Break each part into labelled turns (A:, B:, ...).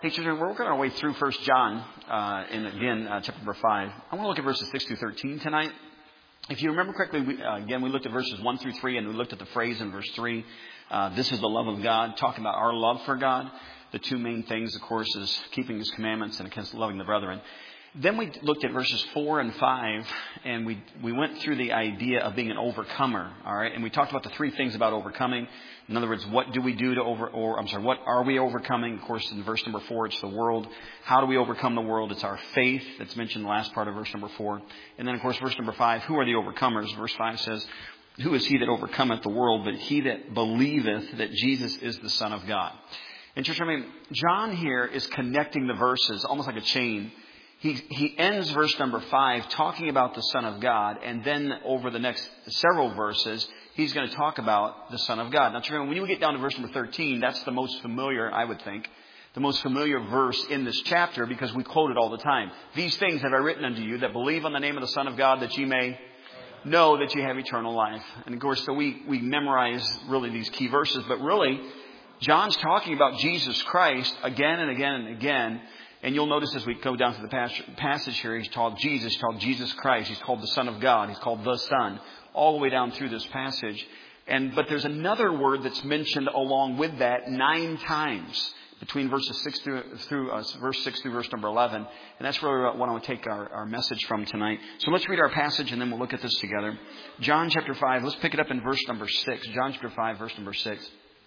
A: Hey, children, we're working our way through 1 John, chapter number 5. I want to look at verses 6 through 13 tonight. If you remember correctly, we looked at verses 1 through 3, and we looked at the phrase in verse 3, this is the love of God, talking about our love for God. The two main things, of course, is keeping His commandments and against loving the brethren. Then we looked at verses 4 and 5, and we went through the idea of being an overcomer, all right? And we talked about the three things about overcoming. In other words, what do we do to what are we overcoming? Of course, in verse number 4, it's the world. How do we overcome the world? It's our faith that's mentioned in the last part of verse number 4. And then, of course, verse number 5, who are the overcomers? Verse 5 says, who is he that overcometh the world, but he that believeth that Jesus is the Son of God? And church, John here is connecting the verses almost like a chain. He ends verse number 5 talking about the Son of God, and then over the next several verses, he's going to talk about the Son of God. Now, when you get down to verse number 13, that's the most familiar, I would think, the most familiar verse in this chapter because we quote it all the time. These things have I written unto you that believe on the name of the Son of God, that ye may know that you have eternal life. And of course, so we memorize really these key verses, but really, John's talking about Jesus Christ again and again and again. And you'll notice as we go down to the passage here, he's called Jesus Christ. He's called the Son of God. He's called the Son, all the way down through this passage. But there's another word that's mentioned along with that 9 times between verses 6 through verse 6 through verse number 11. And that's really what I want to take our message from tonight. So let's read our passage and then we'll look at this together. John chapter 5, let's pick it up in verse number 6. John chapter 5, verse number 6.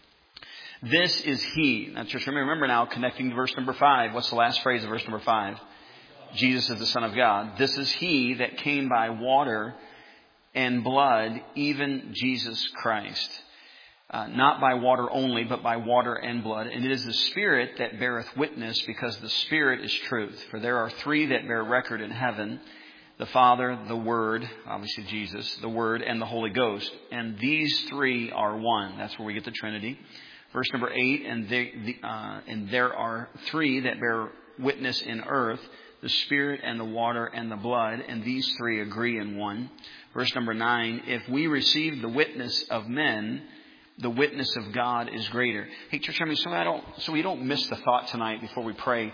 A: This is He. Now, just remember now, connecting to verse number 5. What's the last phrase of verse number 5? Jesus is the Son of God. This is He that came by water and blood, even Jesus Christ. Not by water only, but by water and blood. And it is the Spirit that beareth witness, because the Spirit is truth. For there are 3 that bear record in heaven: the Father, the Word, obviously Jesus, the Word, and the Holy Ghost. And these 3 are one. That's where we get the Trinity. Verse number 8, and there are 3 that bear witness in earth, the Spirit and the water and the blood, and these 3 agree in one. Verse number 9, if we receive the witness of men, the witness of God is greater. Hey, church, so we don't miss the thought tonight before we pray.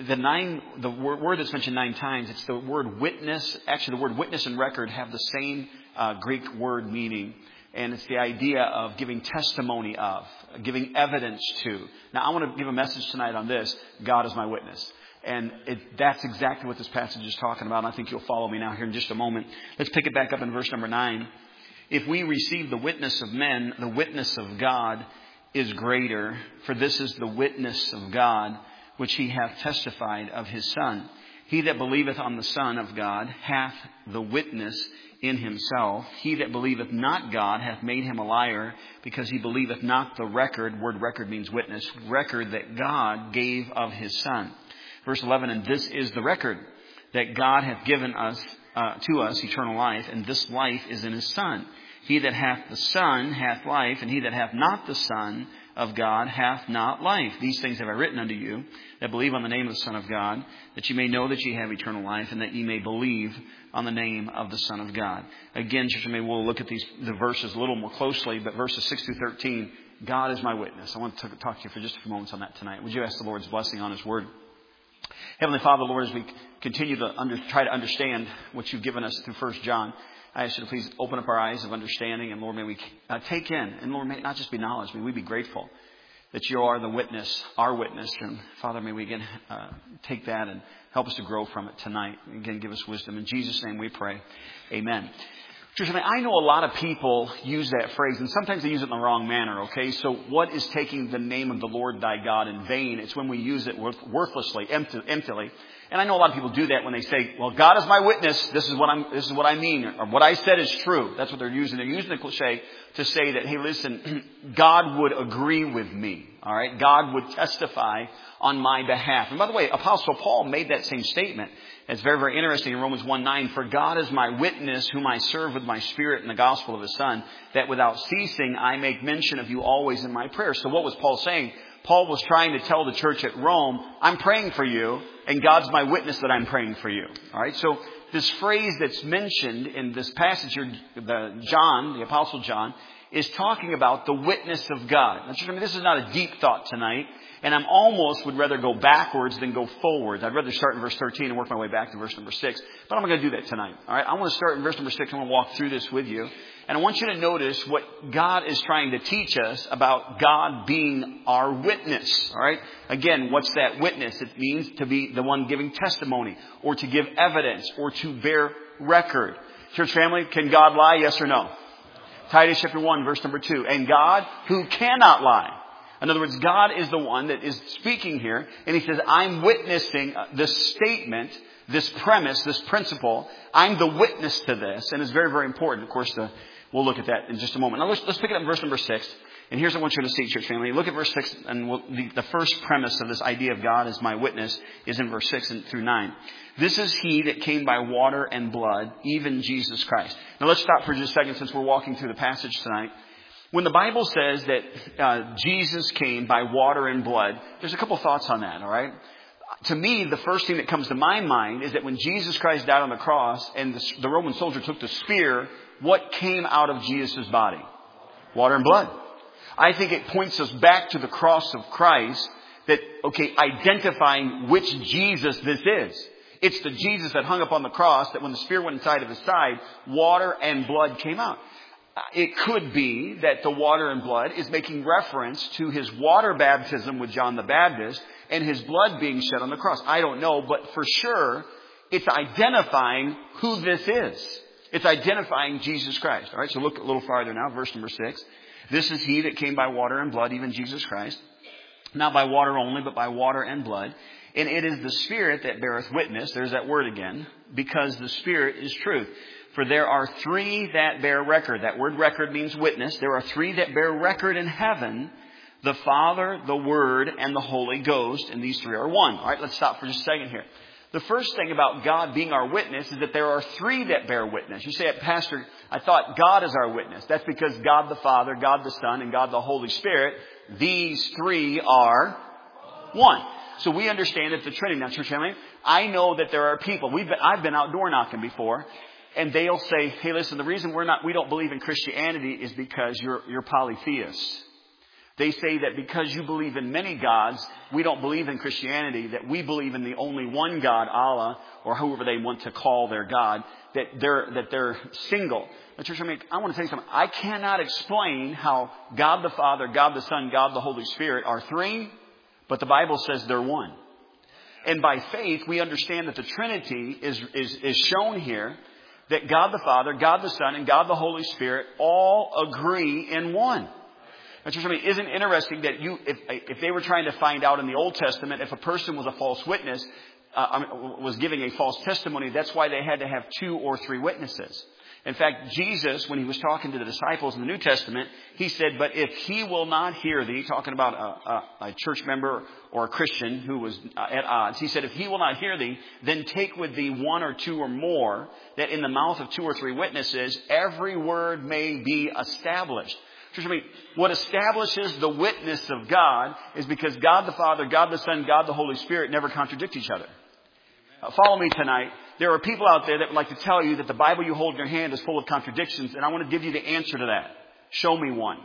A: The word that's mentioned 9 times, it's the word witness. Actually, the word witness and record have the same Greek word meaning. And it's the idea of giving testimony of, giving evidence to. Now, I want to give a message tonight on this. God is my witness. And that's exactly what this passage is talking about. And I think you'll follow me now here in just a moment. Let's pick it back up in verse number 9. If we receive the witness of men, the witness of God is greater. For this is the witness of God, which He hath testified of His Son. He that believeth on the Son of God hath the witness in himself. He that believeth not God hath made him a liar, because he believeth not the record. Word record means witness. Record that God gave of His Son. Verse 11, and this is the record, that God hath given us to us eternal life, and this life is in His Son. He that hath the Son hath life, and he that hath not the Son of God hath not life. These things have I written unto you that believe on the name of the Son of God, that ye may know that ye have eternal life, and that ye may believe on the name of the Son of God. Again, church, we'll look at the verses a little more closely, but verses 6 through 13, God is my witness. I want to talk to you for just a few moments on that tonight. Would you ask the Lord's blessing on His Word? Heavenly Father, Lord, as we continue to try to understand what You've given us through 1 John, I ask You to please open up our eyes of understanding, and Lord, may we take in, and Lord, may it not just be knowledge, may we be grateful that You are the witness, our witness. And Father, may we again take that and help us to grow from it tonight. Again, give us wisdom. In Jesus' name we pray. Amen. Church, I know a lot of people use that phrase, and sometimes they use it in the wrong manner, okay? So what is taking the name of the Lord thy God in vain? It's when we use it worthlessly, emptily. And I know a lot of people do that when they say, well, God is my witness. This is what I mean. Or what I said is true. That's what they're using. They're using the cliche to say that, hey, listen, God would agree with me. All right. God would testify on my behalf. And by the way, Apostle Paul made that same statement. It's very, very interesting in Romans 1:9. For God is my witness, whom I serve with my spirit in the gospel of His Son, that without ceasing I make mention of you always in my prayers. So what was Paul saying? Paul was trying to tell the church at Rome, I'm praying for you, and God's my witness that I'm praying for you. All right. So this phrase that's mentioned in this passage here, the Apostle John, is talking about the witness of God. Now, this is not a deep thought tonight. And I'm almost would rather go backwards than go forwards. I'd rather start in verse 13 and work my way back to verse number 6. But I'm not going to do that tonight. All right. I want to start in verse number 6. I'm going to walk through this with you. And I want you to notice what God is trying to teach us about God being our witness. All right. Again, what's that witness? It means to be the one giving testimony or to give evidence or to bear record. Church family, can God lie? Yes or no? Titus chapter 1, verse number 2. And God who cannot lie. In other words, God is the one that is speaking here. And he says, I'm witnessing this statement, this premise, this principle. I'm the witness to this. And it's very, very important. Of course, we'll look at that in just a moment. Now let's pick it up in verse number 6. And here's what I want you to see, church family. Look at verse 6. And the first premise of this idea of God as my witness is in verse 6 and through 9. This is he that came by water and blood, even Jesus Christ. Now let's stop for just a second since we're walking through the passage tonight. When the Bible says that Jesus came by water and blood, there's a couple thoughts on that, all right? To me, the first thing that comes to my mind is that when Jesus Christ died on the cross and the Roman soldier took the spear, what came out of Jesus' body? Water and blood. I think it points us back to the cross of Christ that, identifying which Jesus this is. It's the Jesus that hung up on the cross that when the spear went inside of his side, water and blood came out. It could be that the water and blood is making reference to his water baptism with John the Baptist and his blood being shed on the cross. I don't know, but for sure, it's identifying who this is. It's identifying Jesus Christ. All right, so look a little farther now, verse number 6. This is he that came by water and blood, even Jesus Christ. Not by water only, but by water and blood. And it is the Spirit that beareth witness. There's that word again. Because the Spirit is truth. For there are three that bear record. That word record means witness. There are three that bear record in heaven. The Father, the Word, and the Holy Ghost. And these three are one. All right, let's stop for just a second here. The first thing about God being our witness is that there are three that bear witness. You say, Pastor, I thought God is our witness. That's because God the Father, God the Son, and God the Holy Spirit, these three are one. So we understand that the Trinity. Now, church family, I know that there are people. I've been out door knocking before, and they'll say, "Hey, listen, the reason we don't believe in Christianity is because you're polytheists." They say that because you believe in many gods, we don't believe in Christianity. That we believe in the only one God, Allah, or whoever they want to call their God. That they're single. But church family, I want to tell you something. I cannot explain how God the Father, God the Son, God the Holy Spirit are three. But the Bible says they're one. And by faith, we understand that the Trinity is shown here. That God the Father, God the Son, and God the Holy Spirit all agree in one. And so, isn't it interesting that if they were trying to find out in the Old Testament if a person was a false witness, was giving a false testimony, that's why they had to have 2 or 3 witnesses. In fact, Jesus, when he was talking to the disciples in the New Testament, he said, but if he will not hear thee, talking about a church member or a Christian who was at odds, he said, if he will not hear thee, then take with thee 1 or 2 or more, that in the mouth of 2 or 3 witnesses, every word may be established. What establishes the witness of God is because God the Father, God the Son, God the Holy Spirit never contradict each other. Follow me tonight. There are people out there that would like to tell you that the Bible you hold in your hand is full of contradictions, and I want to give you the answer to that. Show me one.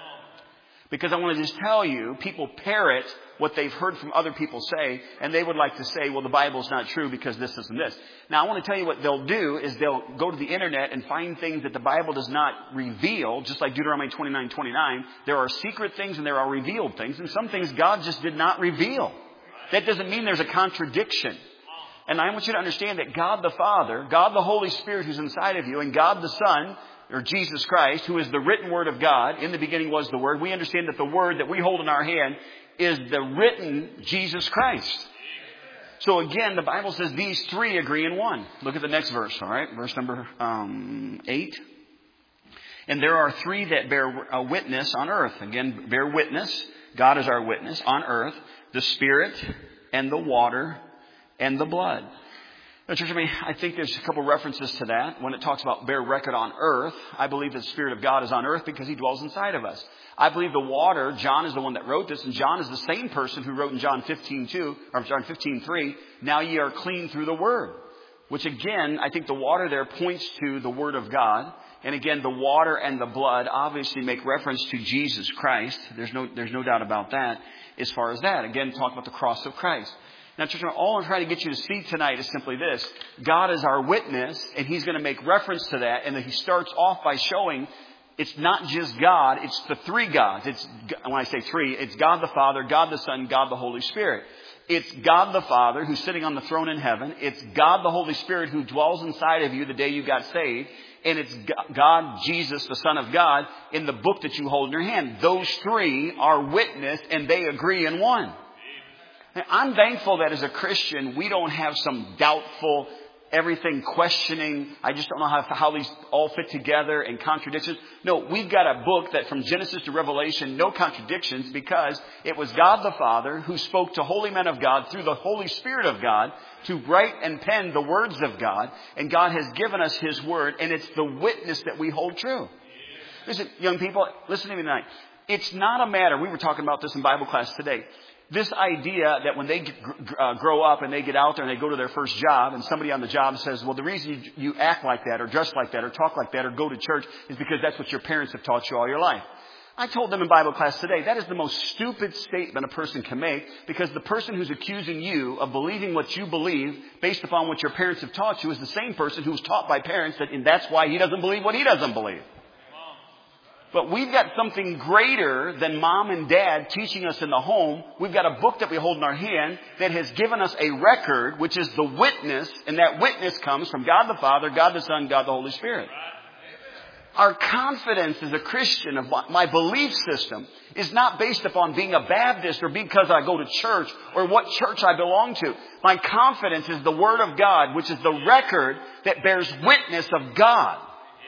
A: Because I want to just tell you, people parrot what they've heard from other people say, and they would like to say, well, the Bible's not true because this, this, and this. Now, I want to tell you what they'll do is they'll go to the internet and find things that the Bible does not reveal, just like Deuteronomy 29:29. There are secret things and there are revealed things, and some things God just did not reveal. That doesn't mean there's a contradiction. And I want you to understand that God the Father, God the Holy Spirit who's inside of you, and God the Son, or Jesus Christ, who is the written Word of God. In the beginning was the Word. We understand that the Word that we hold in our hand is the written Jesus Christ. So again, the Bible says these three agree in one. Look at the next verse, all right? Verse number 8. And there are three that bear a witness on earth. Again, bear witness. God is our witness on earth. The Spirit and the water and the blood. I think there's a couple references to that. When it talks about bear record on earth, I believe the Spirit of God is on earth because He dwells inside of us. I believe the water, John is the one that wrote this, and John is the same person who wrote in John 15:2, or John 15:3, now ye are clean through the Word. Which again, I think the water there points to the Word of God. And again, the water and the blood obviously make reference to Jesus Christ. There's no doubt about that as far as that. Again, talk about the cross of Christ. Now, church, all I'm trying to get you to see tonight is simply this. God is our witness, and He's going to make reference to that. And then He starts off by showing it's not just God, it's the three gods. When I say three, it's God the Father, God the Son, God the Holy Spirit. It's God the Father who's sitting on the throne in heaven. It's God the Holy Spirit who dwells inside of you the day you got saved. And it's God, Jesus, the Son of God, in the book that you hold in your hand. Those three are witness, and they agree in one. I'm thankful that as a Christian, we don't have some doubtful, everything questioning. I just don't know how these all fit together and contradictions. No, we've got a book that from Genesis to Revelation, no contradictions, because it was God the Father who spoke to holy men of God through the Holy Spirit of God to write and pen the words of God. And God has given us His word, and it's the witness that we hold true. Listen, young people, listen to me tonight. It's not a matter, we were talking about this in Bible class today. This idea that when they grow up and they get out there and they go to their first job and somebody on the job says, well, the reason you act like that or dress like that or talk like that or go to church is because that's what your parents have taught you all your life. I told them in Bible class today, that is the most stupid statement a person can make, because the person who's accusing you of believing what you believe based upon what your parents have taught you is the same person who was taught by parents and that's why he doesn't believe what he doesn't believe. But we've got something greater than mom and dad teaching us in the home. We've got a book that we hold in our hand that has given us a record, which is the witness. And that witness comes from God the Father, God the Son, God the Holy Spirit. Our confidence as a Christian of my belief system is not based upon being a Baptist or because I go to church or what church I belong to. My confidence is the Word of God, which is the record that bears witness of God.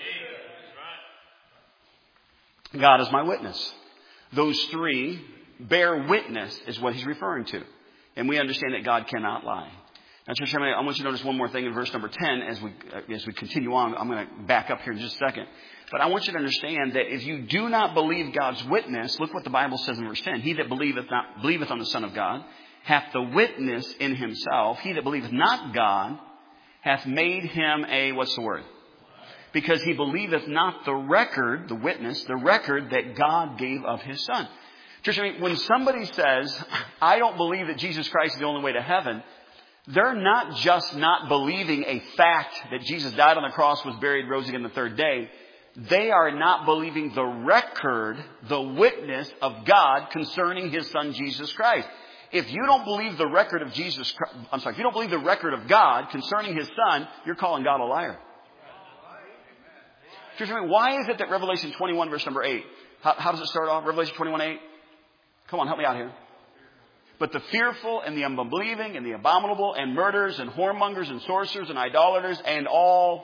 A: God is my witness. Those three bear witness is what He's referring to. And we understand that God cannot lie. Now, church, I want you to notice one more thing in verse number 10 as we continue on. I'm going to back up here in just a second. But I want you to understand that if you do not believe God's witness, look what the Bible says in verse 10. He that believeth on the Son of God hath the witness in himself. He that believeth not God hath made him a, what's the word? Because he believeth not the record, the witness, the record that God gave of His Son. Church, when somebody says, I don't believe that Jesus Christ is the only way to heaven, they're not just not believing a fact that Jesus died on the cross, was buried, rose again the third day. They are not believing the record, the witness of God concerning His Son, Jesus Christ. If you don't believe the record of if you don't believe the record of God concerning His Son, you're calling God a liar. Why is it that Revelation 21 verse number 8, how does it start off? Revelation 21:8. Come on, help me out here. But the fearful and the unbelieving and the abominable and murderers and whoremongers and sorcerers and idolaters and all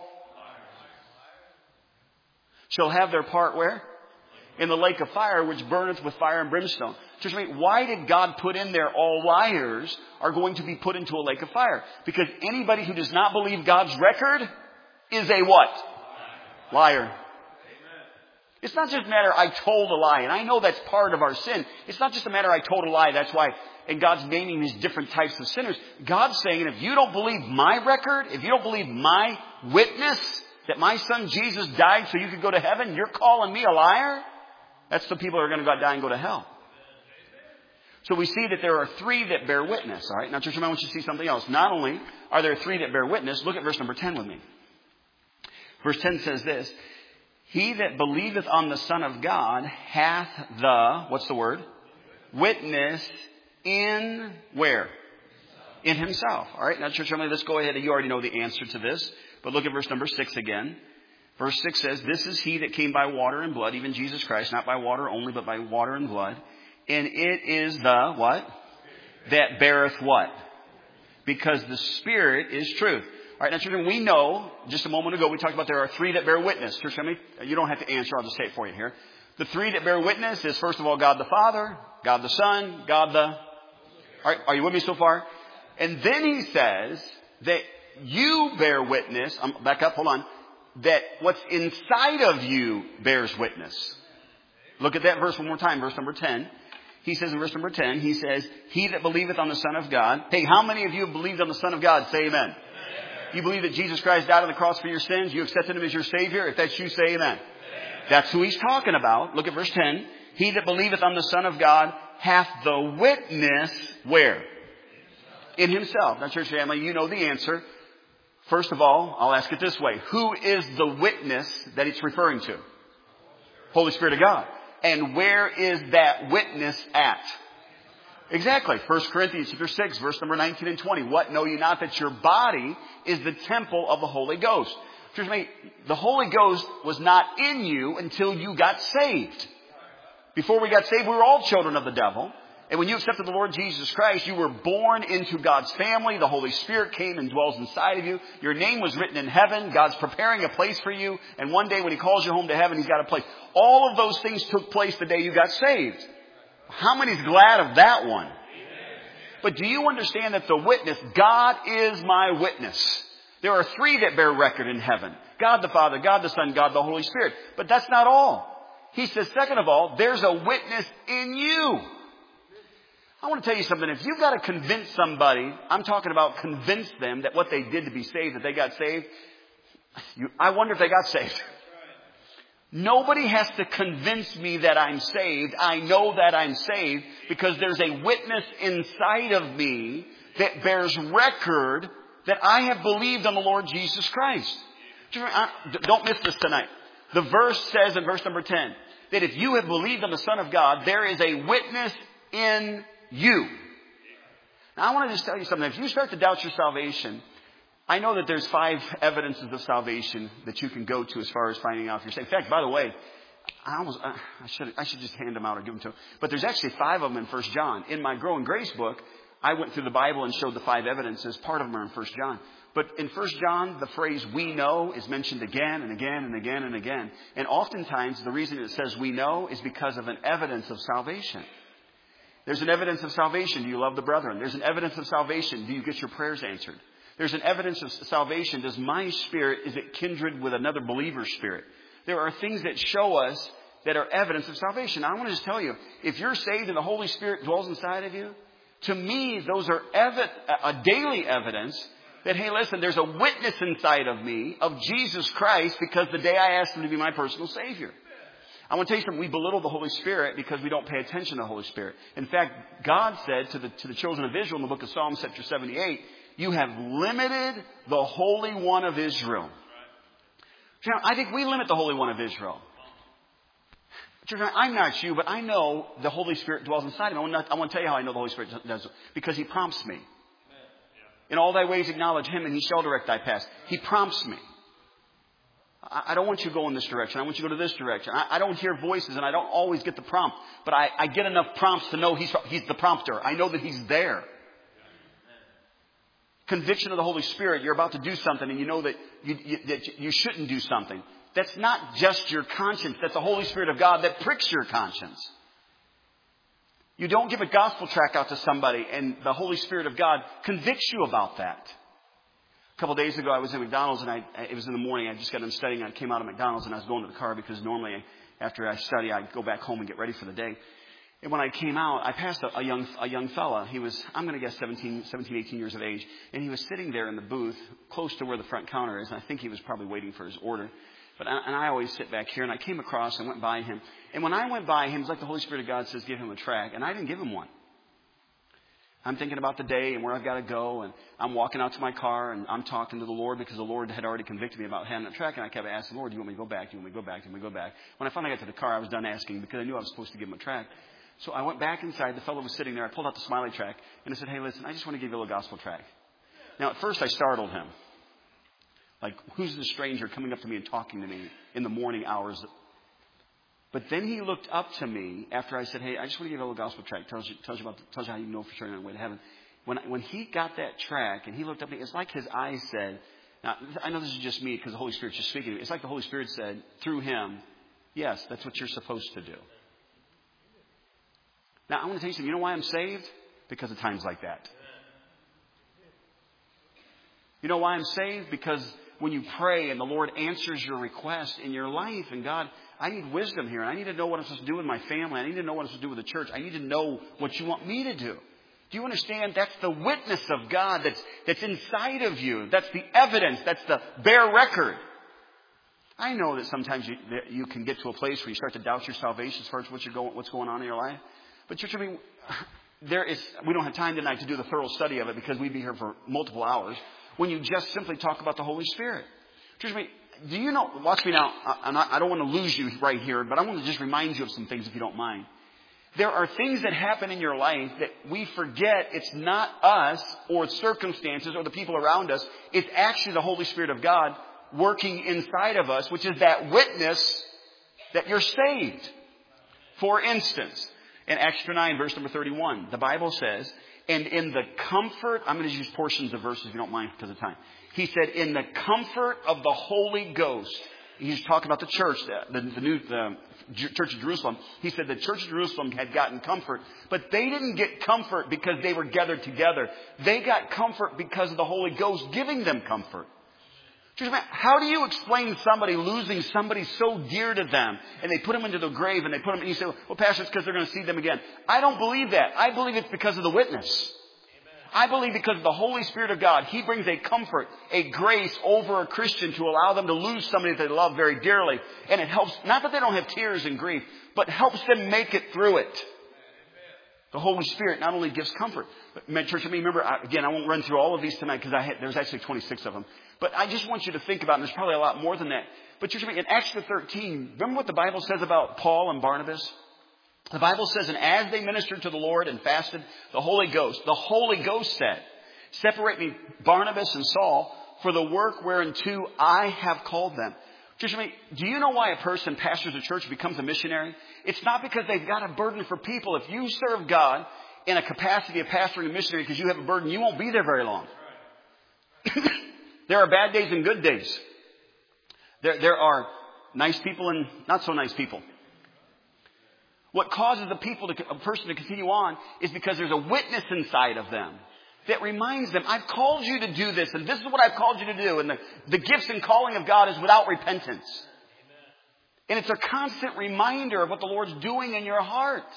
A: shall have their part where? In the lake of fire, which burneth with fire and brimstone. Why did God put in there all liars are going to be put into a lake of fire? Because anybody who does not believe God's record is a what? Liar. It's not just a matter I told a lie, and I know that's part of our sin. It's not just a matter I told a lie, that's why, and God's naming these different types of sinners. God's saying, if you don't believe my record, if you don't believe my witness, that my Son Jesus died so you could go to heaven, you're calling me a liar? That's the people who are going to go die and go to hell. So we see that there are three that bear witness. All right, now church, I want you to see something else. Not only are there three that bear witness, look at verse number 10 with me. Verse 10 says this, he that believeth on the Son of God hath the, what's the word? Witness in where? In himself. All right, now church, let's go ahead. You already know the answer to this. But look at verse number 6 again. Verse 6 says, this is he that came by water and blood, even Jesus Christ, not by water only, but by water and blood. And it is the, what? That beareth what? Because the Spirit is truth. All right, now children, we know, just a moment ago, we talked about there are three that bear witness. Church family, you don't have to answer, I'll just say it for you here. The three that bear witness is, first of all, God the Father, God the Son, God the... All right, are you with me so far? And then he says that you bear witness, back up, hold on, that what's inside of you bears witness. Look at that verse one more time, verse number 10. He says in verse number 10, he says, he that believeth on the Son of God. Hey, how many of you have believed on the Son of God? Say amen. You believe that Jesus Christ died on the cross for your sins? You accepted Him as your Savior? If that's you, say amen. That's who he's talking about. Look at verse 10. He that believeth on the Son of God hath the witness where? In himself. Now, church family, you know the answer. First of all, I'll ask it this way. Who is the witness that it's referring to? Holy Spirit of God. And where is that witness at? Exactly. 1 Corinthians chapter 6, verse number 19 and 20. What, know ye not that your body is the temple of the Holy Ghost? Church family, the Holy Ghost was not in you until you got saved. Before we got saved, we were all children of the devil. And when you accepted the Lord Jesus Christ, you were born into God's family. The Holy Spirit came and dwells inside of you. Your name was written in heaven. God's preparing a place for you. And one day when He calls you home to heaven, He's got a place. All of those things took place the day you got saved. How many's glad of that one? But do you understand that the witness, God is my witness? There are three that bear record in heaven. God the Father, God the Son, God the Holy Spirit. But that's not all. He says, second of all, there's a witness in you. I want to tell you something. If you've got to convince somebody, I'm talking about convince them that what they did to be saved, that they got saved. I wonder if they got saved. Nobody has to convince me that I'm saved. I know that I'm saved because there's a witness inside of me that bears record that I have believed on the Lord Jesus Christ. Don't miss this tonight. The verse says in verse number 10 that if you have believed on the Son of God, there is a witness in you. Now I want to just tell you something. If you start to doubt your salvation, I know that there's 5 evidences of salvation that you can go to as far as finding out if you're saved. In fact, by the way, I should just hand them out or give them to them. But there's actually 5 of them in 1 John. In my Growing Grace book, I went through the Bible and showed the 5 evidences. Part of them are in 1 John. But in 1 John, the phrase we know is mentioned again and again and again and again. And oftentimes, the reason it says we know is because of an evidence of salvation. There's an evidence of salvation. Do you love the brethren? There's an evidence of salvation. Do you get your prayers answered? There's an evidence of salvation. Does my spirit, is it kindred with another believer's spirit? There are things that show us that are evidence of salvation. Now, I want to just tell you, if you're saved and the Holy Spirit dwells inside of you, to me, those are a daily evidence that, hey, listen, there's a witness inside of me of Jesus Christ because the day I asked Him to be my personal Savior. I want to tell you something. We belittle the Holy Spirit because we don't pay attention to the Holy Spirit. In fact, God said to the children of Israel in the book of Psalms, chapter 78, you have limited the Holy One of Israel. I think we limit the Holy One of Israel. I'm not you, but I know the Holy Spirit dwells inside of me. I want to tell you how I know the Holy Spirit does. Because He prompts me. In all thy ways acknowledge Him and He shall direct thy paths. He prompts me. I don't want you to go in this direction. I want you to go to this direction. I don't hear voices and I don't always get the prompt. But I get enough prompts to know He's the prompter. I know that He's there. Conviction of the Holy Spirit. You're about to do something and you know that you shouldn't do something. That's not just your conscience. That's the Holy Spirit of God that pricks your conscience. You don't give a gospel tract out to somebody and the Holy Spirit of God convicts you about that. A couple of days ago, I was in McDonald's and it was in the morning. I just got done studying. I came out of McDonald's and I was going to the car because normally after I study, I go back home and get ready for the day. And when I came out, I passed a young fella. He was, I'm going to guess 17, 18 years of age. And he was sitting there in the booth close to where the front counter is. And I think he was probably waiting for his order. And I always sit back here. And I came across and went by him. And when I went by him, it's like the Holy Spirit of God says, give him a tract. And I didn't give him one. I'm thinking about the day and where I've got to go. And I'm walking out to my car and I'm talking to the Lord because the Lord had already convicted me about having a tract. And I kept asking, Lord, do you want me to go back? Do you want me to go back? Do you want me to go back? When I finally got to the car, I was done asking because I knew I was supposed to give him a tract. So I went back inside. The fellow was sitting there. I pulled out the smiley tract and I said, hey, listen, I just want to give you a little gospel tract. Now, at first I startled him. Like, who's the stranger coming up to me and talking to me in the morning hours? But then he looked up to me after I said, hey, I just want to give you a little gospel tract. Tells you how you know for sure you're on the way to heaven. When he got that tract and he looked up at me, it's like his eyes said, now, I know this is just me because the Holy Spirit's just speaking to me. It's like the Holy Spirit said through him, yes, that's what you're supposed to do. Now, I want to tell you something. You know why I'm saved? Because of times like that. You know why I'm saved? Because when you pray and the Lord answers your request in your life, and God, I need wisdom here. I need to know what I'm supposed to do with my family. I need to know what I'm supposed to do with the church. I need to know what you want me to do. Do you understand? That's the witness of God that's inside of you. That's the evidence. That's the bare record. I know that sometimes you can get to a place where you start to doubt your salvation as far as what's going on in your life. But church, we don't have time tonight to do the thorough study of it because we'd be here for multiple hours when you just simply talk about the Holy Spirit. Church, do you know, watch me now, I don't want to lose you right here, but I want to just remind you of some things if you don't mind. There are things that happen in your life that we forget it's not us or circumstances or the people around us. It's actually the Holy Spirit of God working inside of us, which is that witness that you're saved. For instance, in Acts 9, verse number 31, the Bible says, and in the comfort, I'm going to use portions of verses if you don't mind because of time. He said, in the comfort of the Holy Ghost. He's talking about the church, the Church of Jerusalem. He said the Church of Jerusalem had gotten comfort, but they didn't get comfort because they were gathered together. They got comfort because of the Holy Ghost giving them comfort. How do you explain somebody losing somebody so dear to them and they put them into the grave and they put them, and you say, well, Pastor, it's because they're going to see them again. I don't believe that. I believe it's because of the witness. I believe because of the Holy Spirit of God, He brings a comfort, a grace over a Christian to allow them to lose somebody that they love very dearly. And it helps, not that they don't have tears and grief, but helps them make it through it. The Holy Spirit not only gives comfort, but church, remember, again, I won't run through all of these tonight because there's actually 26 of them. But I just want you to think about, and there's probably a lot more than that. But church, in Acts 13, remember what the Bible says about Paul and Barnabas? The Bible says, and as they ministered to the Lord and fasted, the Holy Ghost said, separate me, Barnabas and Saul, for the work whereunto I have called them. Church, do you know why a person pastors a church, becomes a missionary? It's not because they've got a burden for people. If you serve God in a capacity of pastoring a missionary because you have a burden, you won't be there very long. There are bad days and good days. There are nice people and not so nice people. What causes a person to continue on is because there's a witness inside of them that reminds them, I've called you to do this, and this is what I've called you to do. And the gifts and calling of God is without repentance. And it's a constant reminder of what the Lord's doing in your heart.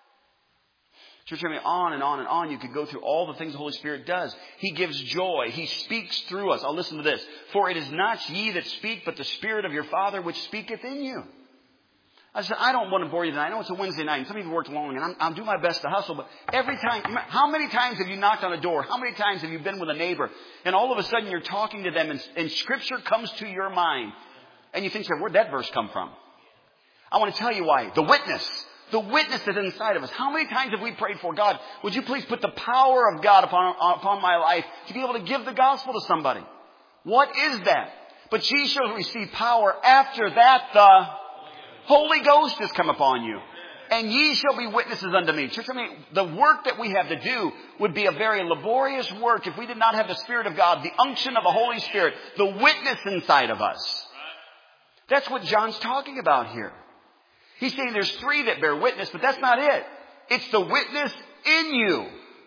A: Church, on and on and on. You could go through all the things the Holy Spirit does. He gives joy. He speaks through us. I'll listen to this. For it is not ye that speak, but the Spirit of your Father which speaketh in you. I said, I don't want to bore you tonight. I know it's a Wednesday night and some people worked long and I'm doing my best to hustle. But every time, how many times have you knocked on a door? How many times have you been with a neighbor? And all of a sudden you're talking to them and Scripture comes to your mind. And you think, where'd that verse come from? I want to tell you why. The witness is inside of us. How many times have we prayed for God? Would you please put the power of God upon my life to be able to give the gospel to somebody? What is that? But ye shall receive power after that the Holy Ghost has come upon you. And ye shall be witnesses unto me. Church, the work that we have to do would be a very laborious work if we did not have the Spirit of God, the unction of the Holy Spirit, the witness inside of us. That's what John's talking about here. He's saying there's three that bear witness, but that's not it. It's the witness in you.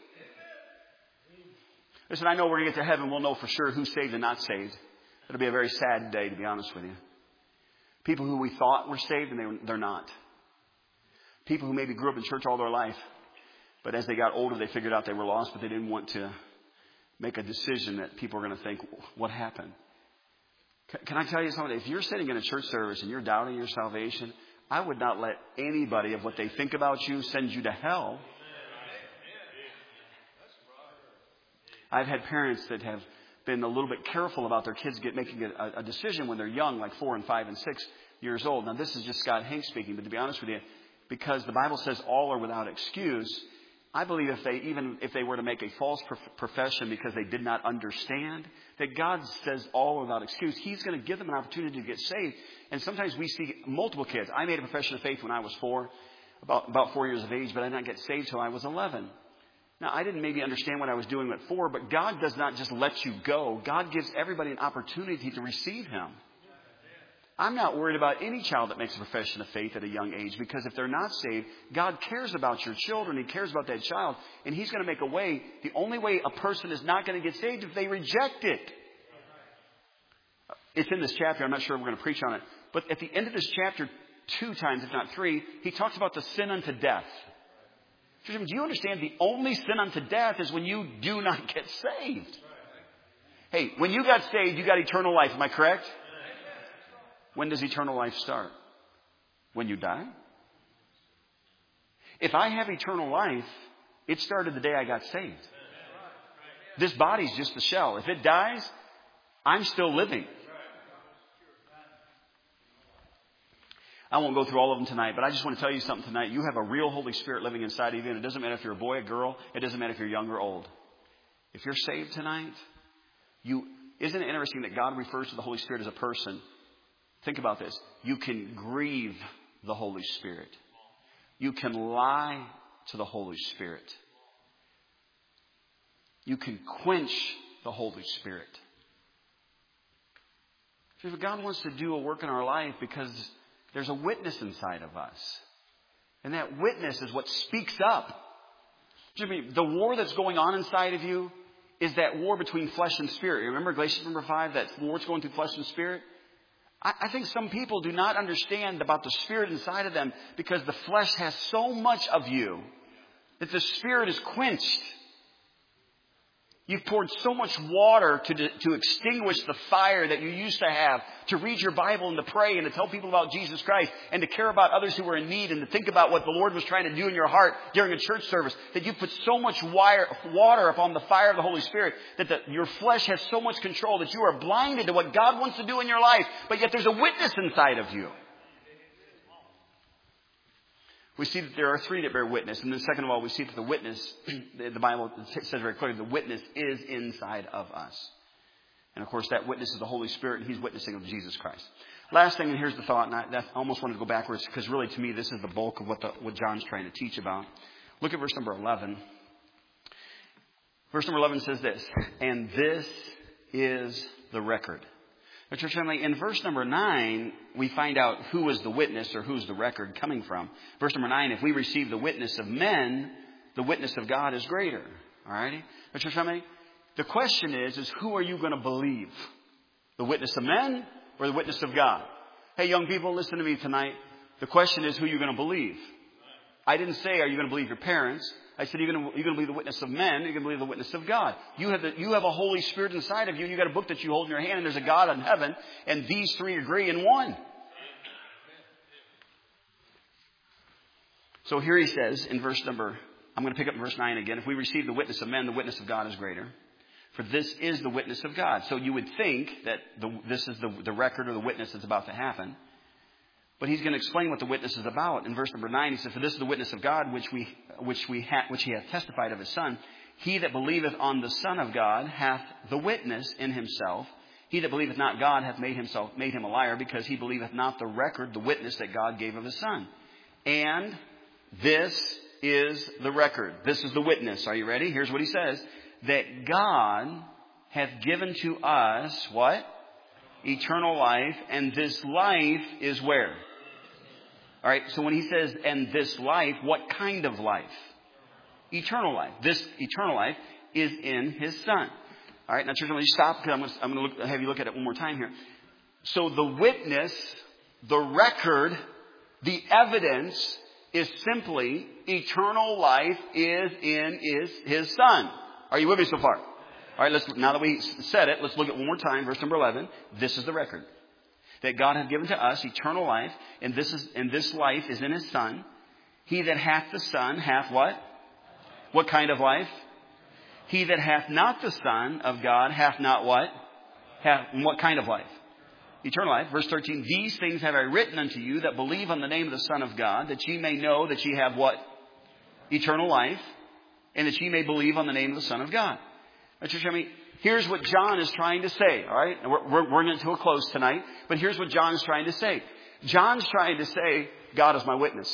A: Listen, I know we're going to get to heaven. We'll know for sure who's saved and not saved. It'll be a very sad day, to be honest with you. People who we thought were saved and they're not. People who maybe grew up in church all their life, but as they got older, they figured out they were lost, but they didn't want to make a decision that people are going to think, what happened? Can I tell you something? If you're sitting in a church service and you're doubting your salvation, I would not let anybody of what they think about you send you to hell. I've had parents that have been a little bit careful about their kids making a decision when they're young, like 4 and 5 and 6 years old. Now, this is just Scott Hank speaking, but to be honest with you, because the Bible says all are without excuse, I believe if they were to make a false profession because they did not understand, that God says all are without excuse, He's going to give them an opportunity to get saved. And sometimes we see multiple kids. I made a profession of faith when I was 4, about 4 years of age, but I did not get saved till I was 11. Now, I didn't maybe understand what I was doing at 4, but God does not just let you go. God gives everybody an opportunity to receive Him. I'm not worried about any child that makes a profession of faith at a young age, because if they're not saved, God cares about your children. He cares about that child, and He's going to make a way. The only way a person is not going to get saved is if they reject it. It's in this chapter. I'm not sure we're going to preach on it. But at the end of this chapter, 2 times, if not 3, he talks about the sin unto death. Do you understand the only sin unto death is when you do not get saved? Hey, when you got saved, you got eternal life. Am I correct? When does eternal life start? When you die? If I have eternal life, it started the day I got saved. This body's just a shell. If it dies, I'm still living. I won't go through all of them tonight, but I just want to tell you something tonight. You have a real Holy Spirit living inside of you, and it doesn't matter if you're a boy, a girl. It doesn't matter if you're young or old. If you're saved tonight, isn't it interesting that God refers to the Holy Spirit as a person? Think about this. You can grieve the Holy Spirit. You can lie to the Holy Spirit. You can quench the Holy Spirit. See, God wants to do a work in our life because there's a witness inside of us. And that witness is what speaks up. The war that's going on inside of you is that war between flesh and spirit. Remember Galatians 5, that war that's going through flesh and spirit? I think some people do not understand about the spirit inside of them because the flesh has so much of you that the spirit is quenched. You've poured so much water to extinguish the fire that you used to have, to read your Bible and to pray and to tell people about Jesus Christ and to care about others who are in need and to think about what the Lord was trying to do in your heart during a church service, that you put so much water upon the fire of the Holy Spirit that your flesh has so much control that you are blinded to what God wants to do in your life, but yet there's a witness inside of you. We see that there are three that bear witness. And then second of all, we see that the witness, the Bible says very clearly, the witness is inside of us. And of course, that witness is the Holy Spirit, and He's witnessing of Jesus Christ. Last thing, and here's the thought, and I almost wanted to go backwards, because really to me this is the bulk of what John's trying to teach about. Look at verse number 11. Verse number 11 says this, and this is the record. But church family, in verse number 9, we find out who is the witness or who's the record coming from. Verse number 9, if we receive the witness of men, the witness of God is greater. Alrighty? But church family, the question is who are you going to believe? The witness of men or the witness of God? Hey, young people, listen to me tonight. The question is who you're going to believe. I didn't say, are you going to believe your parents? I said, you're going to believe the witness of men. You're going to believe the witness of God. You have a Holy Spirit inside of you. You got a book that you hold in your hand, and there's a God in heaven, and these three agree in one. So here he says in I'm going to pick up verse 9 again. If we receive the witness of men, the witness of God is greater. For this is the witness of God. So you would think that this is the record or the witness that's about to happen. But he's going to explain what the witness is about. In verse number 9, he says, for this is the witness of God, which he hath testified of his Son. He that believeth on the Son of God hath the witness in himself. He that believeth not God hath made him a liar, because he believeth not the record, the witness that God gave of his Son. And this is the record. This is the witness. Are you ready? Here's what he says. That God hath given to us, what? Eternal life. And this life is where? All right, so when he says, and this life, what kind of life? Eternal life. This eternal life is in his Son. All right, now church, I'm going to stop because I'm going to have you look at it one more time here. So the witness, the record, the evidence is simply eternal life is in his Son. Are you with me so far? All right, now that we said it, let's look at one more time. Verse number 11. This is the record. That God hath given to us eternal life, and this life is in his Son. He that hath the Son hath what? What kind of life? He that hath not the Son of God hath not what? Hath what kind of life? Eternal life. Verse 13. These things have I written unto you that believe on the name of the Son of God, that ye may know that ye have what? Eternal life, and that ye may believe on the name of the Son of God. Here's what John is trying to say. All right, we're getting to a close tonight, but here's what John is trying to say. John's trying to say, God is my witness,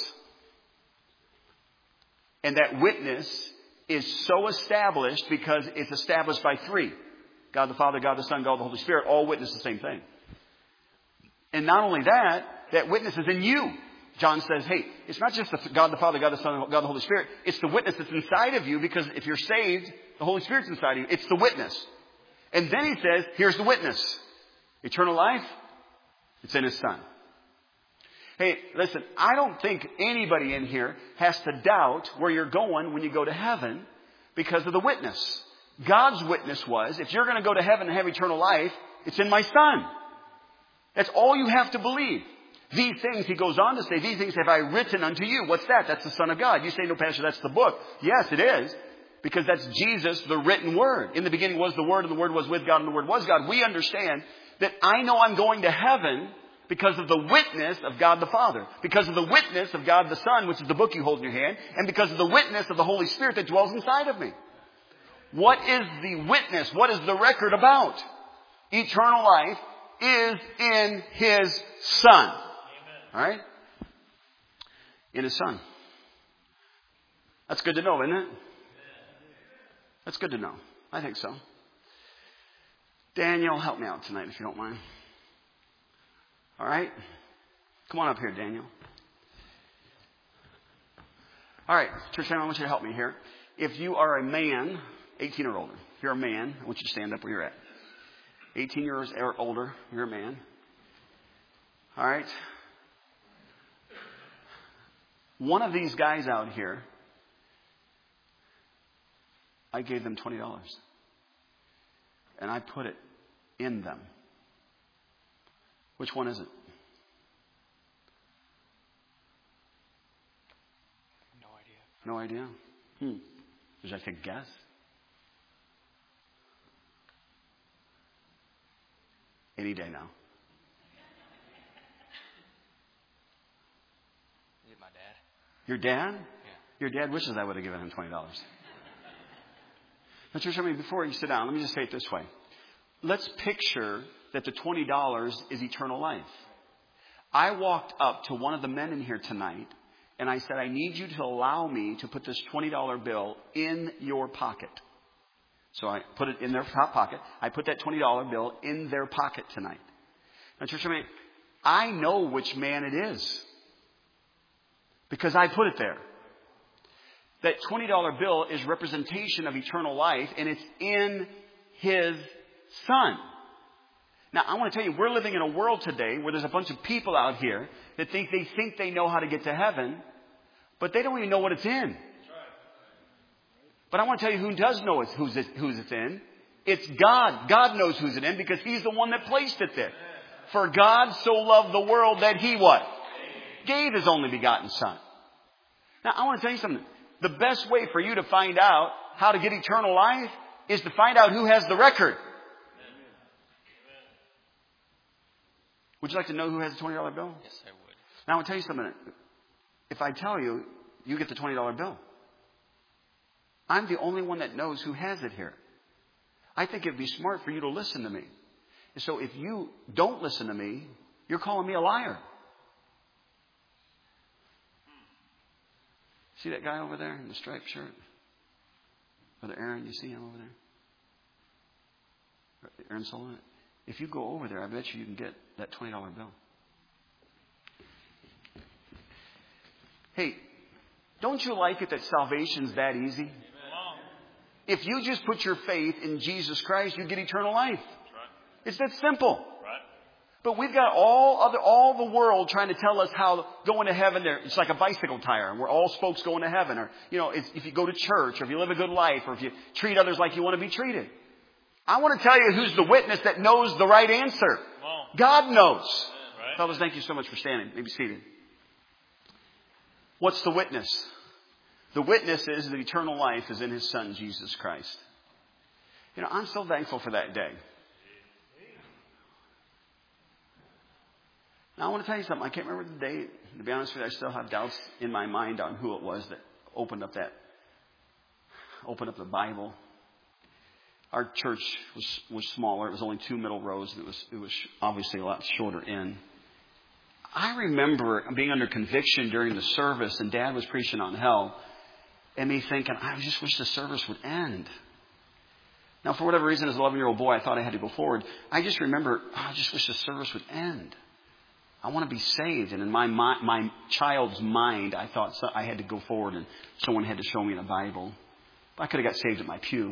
A: and that witness is so established because it's established by three: God the Father, God the Son, God the Holy Spirit. All witness the same thing. And not only that, that witness is in you. John says, hey, it's not just God the Father, God the Son, God the Holy Spirit. It's the witness that's inside of you, because if you're saved, the Holy Spirit's inside of you. It's the witness. And then he says, here's the witness. Eternal life, it's in his Son. Hey, listen, I don't think anybody in here has to doubt where you're going when you go to heaven because of the witness. God's witness was, if you're going to go to heaven and have eternal life, it's in my Son. That's all you have to believe. These things, he goes on to say, these things have I written unto you. What's that? That's the Son of God. You say, no, Pastor, that's the book. Yes, it is. Because that's Jesus, the written Word. In the beginning was the Word, and the Word was with God, and the Word was God. We understand that I know I'm going to heaven because of the witness of God the Father. Because of the witness of God the Son, which is the book you hold in your hand. And because of the witness of the Holy Spirit that dwells inside of me. What is the witness? What is the record about? Eternal life is in His Son. All right? In His Son. That's good to know, isn't it? That's good to know. I think so. Daniel, help me out tonight if you don't mind. All right? Come on up here, Daniel. All right, church family, I want you to help me here. If you are a man, 18 or older, if you're a man, I want you to stand up where you're at. 18 years or older, you're a man. All right? One of these guys out here, I gave them $20. And I put it in them. Which one is it? No idea. Would I take a guess? Any day now.
B: Is it my dad?
A: Your dad?
B: Yeah.
A: Your dad wishes I would have given him $20. Now, church, before you sit down, let me just say it this way. Let's picture that the $20 is eternal life. I walked up to one of the men in here tonight, and I said, I need you to allow me to put this $20 bill in your pocket. So I put it in their top pocket. I put that $20 bill in their pocket tonight. Now, church, I know which man it is because I put it there. That $20 bill is representation of eternal life, and it's in His Son. Now, I want to tell you, we're living in a world today where there's a bunch of people out here that think they know how to get to heaven, but they don't even know what it's in. But I want to tell you who does know who's it's in. It's God. God knows who's it in because He's the one that placed it there. For God so loved the world that He what? Gave His only begotten Son. Now, I want to tell you something. The best way for you to find out how to get eternal life is to find out who has the record. Would you like to know who has the $20 bill?
B: Yes, I would.
A: Now, I want to tell you something. If I tell you, you get the $20 bill. I'm the only one that knows who has it here. I think it'd be smart for you to listen to me. And so if you don't listen to me, you're calling me a liar. See that guy over there in the striped shirt? Brother Aaron, you see him over there? Aaron Sullivan? If you go over there, I bet you can get that $20 bill. Hey, don't you like it that salvation's that easy? Amen. If you just put your faith in Jesus Christ, you get eternal life. That's right. It's that simple. Right. But we've got all the world trying to tell us how going to heaven there, it's like a bicycle tire, and we're all spokes going to heaven. Or, if you go to church, or if you live a good life, or if you treat others like you want to be treated. I want to tell you who's the witness that knows the right answer. God knows. Right. Fellas, thank you so much for standing. Maybe seated. What's the witness? The witness is that eternal life is in His Son, Jesus Christ. I'm so thankful for that day. Now, I want to tell you something. I can't remember the date. To be honest with you, I still have doubts in my mind on who it was that opened up the Bible. Our church was smaller. It was only 2 middle rows. It was obviously a lot shorter in. I remember being under conviction during the service, and Dad was preaching on hell, and me thinking, I just wish the service would end. Now, for whatever reason, as an 11-year-old boy, I thought I had to go forward. I just remember, I just wish the service would end. I want to be saved. And in my child's mind, I thought I had to go forward and someone had to show me the Bible. I could have got saved at my pew.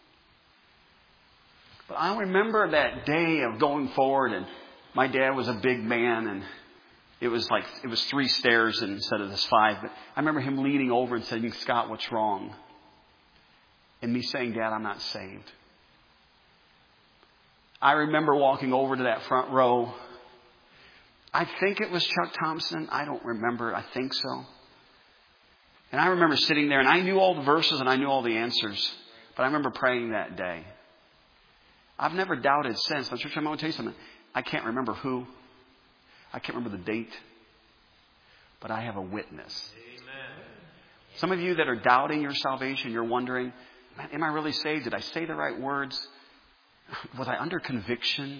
A: But I remember that day of going forward, and my dad was a big man, and it was 3 stairs instead of this 5. But I remember him leaning over and saying, Scott, what's wrong? And me saying, Dad, I'm not saved. I remember walking over to that front row. I think it was Chuck Thompson. I don't remember. I think so. And I remember sitting there, and I knew all the verses and I knew all the answers. But I remember praying that day. I've never doubted since. Now, church, I'm going to tell you something. I can't remember who. I can't remember the date. But I have a witness. Amen. Some of you that are doubting your salvation, you're wondering, man, am I really saved? Did I say the right words? Was I under conviction?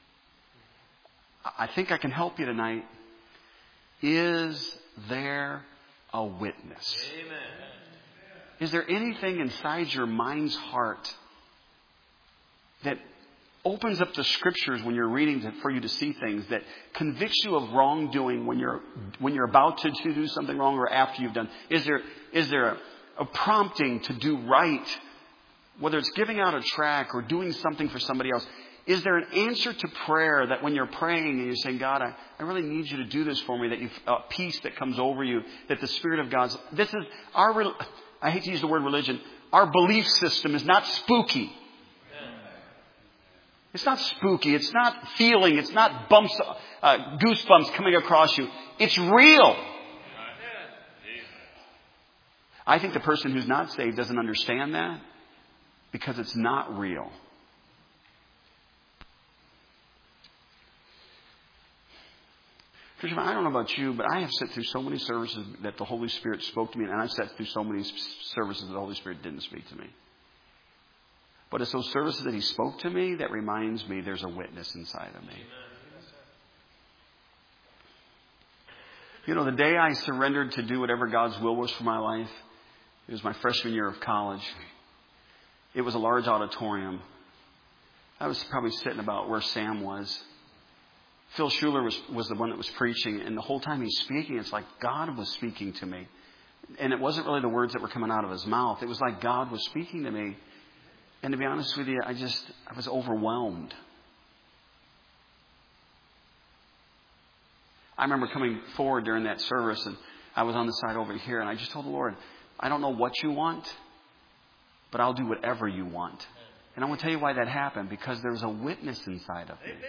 A: I think I can help you tonight. Is there a witness? Amen. Is there anything inside your mind's heart that opens up the scriptures when you're reading for you to see things, that convicts you of wrongdoing when you're about to do something wrong or after you've done? Is there a prompting to do right, whether it's giving out a tract or doing something for somebody else? Is there an answer to prayer that when you're praying and you're saying, God, I really need you to do this for me, that you peace that comes over you, that the Spirit of God's... This is our... I hate to use the word religion. Our belief system is not spooky. It's not spooky. It's not feeling. It's not goosebumps coming across you. It's real. I think the person who's not saved doesn't understand that because it's not real. I don't know about you, but I have sat through so many services that the Holy Spirit spoke to me, and I've sat through so many services that the Holy Spirit didn't speak to me. But it's those services that He spoke to me that reminds me there's a witness inside of me. You know, the day I surrendered to do whatever God's will was for my life, it was my freshman year of college. It was a large auditorium. I was probably sitting about where Sam was. Phil Schuler was the one that was preaching, and the whole time he's speaking, it's like God was speaking to me. And it wasn't really the words that were coming out of his mouth. It was like God was speaking to me. And to be honest with you, I was overwhelmed. I remember coming forward during that service, and I was on the side over here, and I just told the Lord, I don't know what you want, but I'll do whatever you want. And I want to tell you why that happened, because there was a witness inside of me. Amen.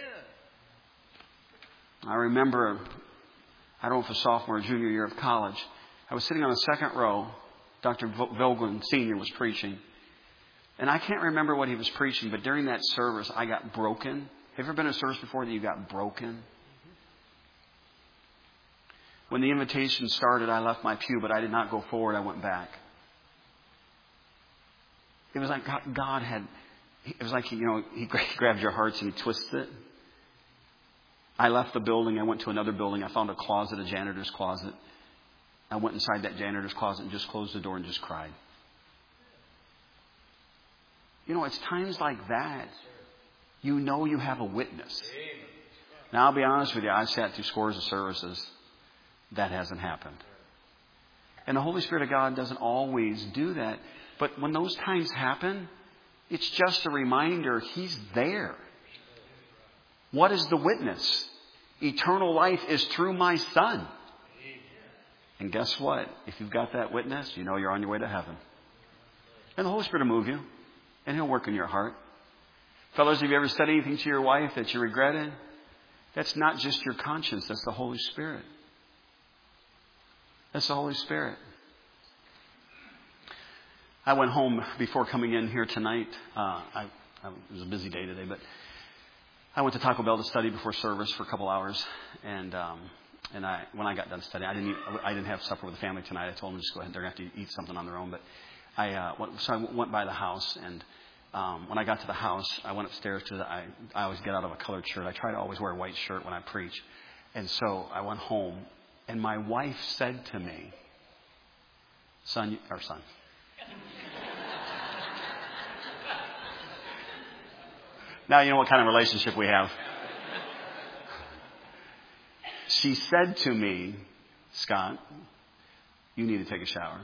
A: I remember, I don't know if it was sophomore or junior year of college, I was sitting on the second row. Dr. Vogelin Sr. was preaching. And I can't remember what he was preaching, but during that service, I got broken. Have you ever been in a service before that you got broken? When the invitation started, I left my pew, but I did not go forward. I went back. It was like God had, it was like, He grabbed your hearts and He twisted it. I left the building. I went to another building. I found a closet, a janitor's closet. I went inside that janitor's closet and just closed the door and just cried. It's times like that you have a witness. Now, I'll be honest with you. I've sat through scores of services. That hasn't happened. And the Holy Spirit of God doesn't always do that. But when those times happen, it's just a reminder He's there. What is the witness? Eternal life is through my Son. And guess what? If you've got that witness, you're on your way to heaven. And the Holy Spirit will move you. And He'll work in your heart. Fellas, have you ever said anything to your wife that you regretted? That's not just your conscience. That's the Holy Spirit. That's the Holy Spirit. I went home before coming in here tonight. It was a busy day today, but I went to Taco Bell to study before service for a couple hours, and when I got done studying, I didn't have supper with the family tonight. I told them to just go ahead. They're going to have to eat something on their own. But I went by the house, and when I got to the house, I went upstairs I always get out of a colored shirt. I try to always wear a white shirt when I preach, and so I went home, and my wife said to me, "Son." Now you know what kind of relationship we have. She said to me, "Scott, you need to take a shower."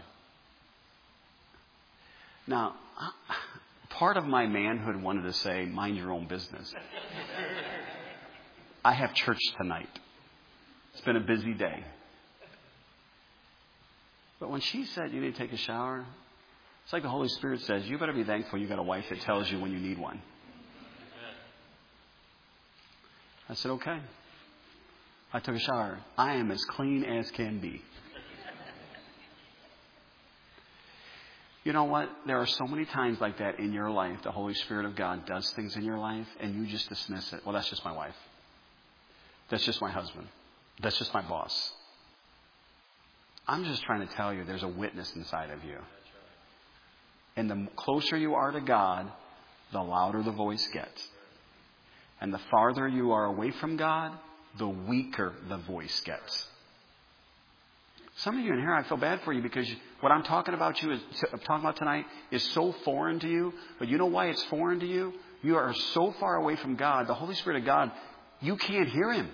A: Now, part of my manhood wanted to say, "Mind your own business." I have church tonight. It's been a busy day. But when she said you need to take a shower, it's like the Holy Spirit says, you better be thankful you got a wife that tells you when you need one. I said, okay. I took a shower. I am as clean as can be. You know what? There are so many times like that in your life. The Holy Spirit of God does things in your life and you just dismiss it. Well, that's just my wife. That's just my husband. That's just my boss. I'm just trying to tell you there's a witness inside of you. And the closer you are to God, the louder the voice gets. And the farther you are away from God, the weaker the voice gets. Some of you in here, I feel bad for you because what I'm talking about tonight is so foreign to you. But you know why it's foreign to you? You are so far away from God, the Holy Spirit of God, you can't hear Him.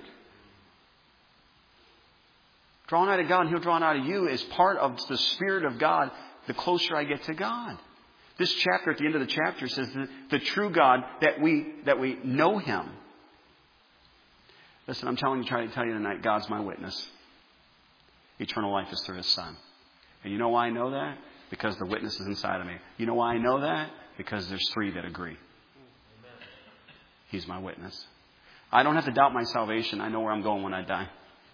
A: Drawn out of God and He'll draw out of you is part of the Spirit of God the closer I get to God. This chapter, at the end of the chapter, says that the true God, that we know Him. Listen, I'm trying to tell you tonight, God's my witness. Eternal life is through His Son. And you know why I know that? Because the witness is inside of me. You know why I know that? Because there's 3 that agree. He's my witness. I don't have to doubt my salvation. I know where I'm going when I die.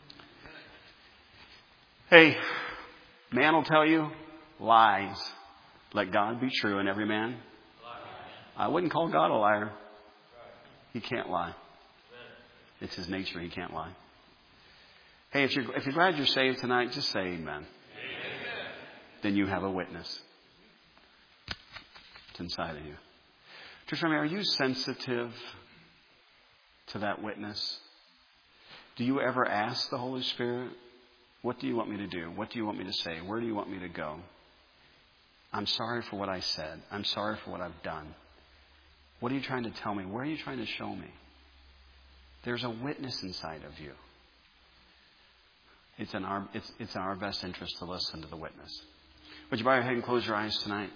A: Hey, man will tell you lies. Let God be true and every man. I wouldn't call God a liar. He can't lie. It's His nature. He can't lie. Hey, if you're glad you're saved tonight, just say amen. Amen. Then you have a witness. It's inside of you. Church family, are you sensitive to that witness? Do you ever ask the Holy Spirit, what do you want me to do? What do you want me to say? Where do you want me to go? I'm sorry for what I said. I'm sorry for what I've done. What are you trying to tell me? Where are you trying to show me? There's a witness inside of you. It's in our best interest to listen to the witness. Would you bow your head and close your eyes tonight?